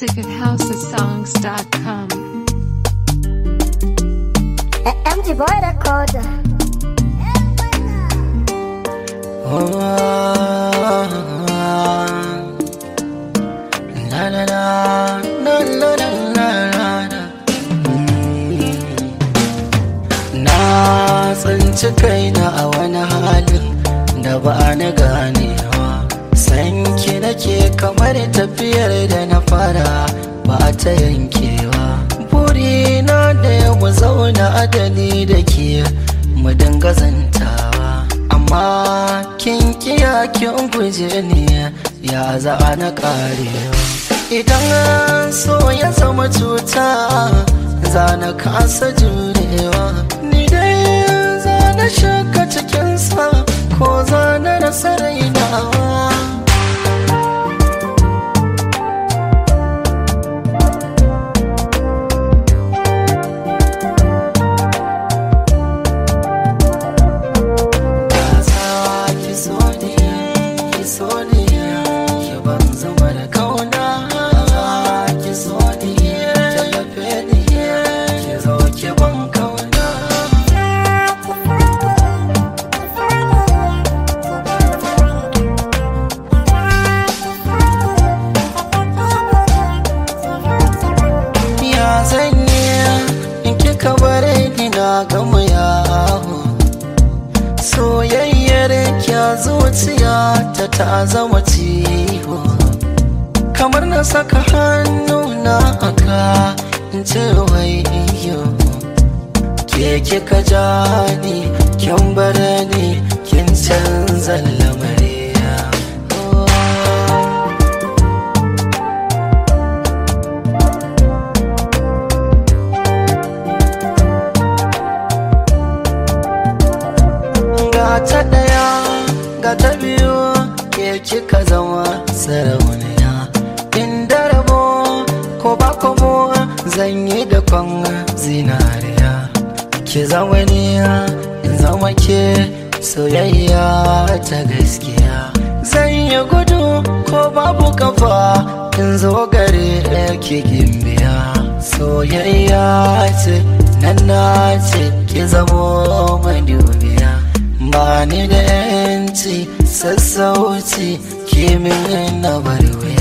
music at housesongs.com. MG Boy Recorder. Na na na na na na na. Na tsinci kaina a wani halin da ba na ganewa. Sanki nake kamar tafiyar da na fara ba ta yankewa. Burina da ya mu zauna adani da ke mu dinga zantawa. Amma kin kiya kin guje ni ya za na karewa. Idan so ya zama cuta za na kasa jurewa. Ni dai za na shiga cikinsa ko za na rasa rainawa. Na gama yawo soyayyar kya zuciya ta zama ciwo, kamar na saka hannu na aka in ce wai iyo ke kika ja ni kin bar ni kin canza lamari. Ta ɗaya ga ta biyu ke kika zama sarauniya. Inda rabo ko ba komo zan yi da kwan zinariya. Ki zama niya in zama ke soyayya ta gaskiya. Zan yi gudu ko babu kafa in zo gare ki gimbiya. Soyayya ce nan na ce ki zamo madubiya. Ba ni da yanci sassauci kimin na barwe.